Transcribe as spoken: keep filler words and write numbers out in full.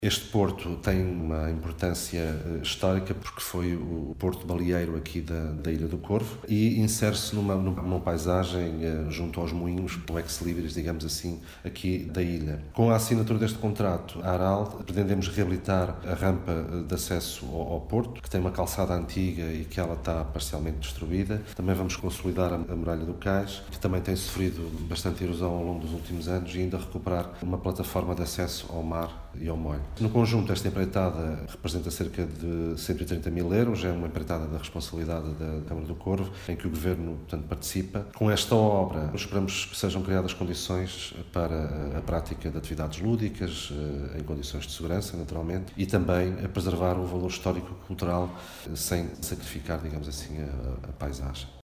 Este porto tem uma importância histórica porque foi o porto baleeiro aqui da, da Ilha do Corvo e insere-se numa, numa paisagem junto aos moinhos, o ex-libris, digamos assim, aqui da ilha. Com a assinatura deste contrato, a Aral, pretendemos reabilitar a rampa de acesso ao, ao porto, que tem uma calçada antiga e que ela está parcialmente destruída. Também vamos consolidar a, a muralha do cais, que também tem sofrido bastante erosão ao longo dos últimos anos, e ainda recuperar uma plataforma de acesso ao mar e ao molho. No conjunto, esta empreitada representa cerca de cento e trinta mil euros, é uma empreitada da responsabilidade da Câmara do Corvo, em que o Governo, portanto, participa. Com esta obra, esperamos que sejam criadas condições para a prática de atividades lúdicas, em condições de segurança, naturalmente, e também a preservar o valor histórico-cultural sem sacrificar, digamos assim, a, a paisagem.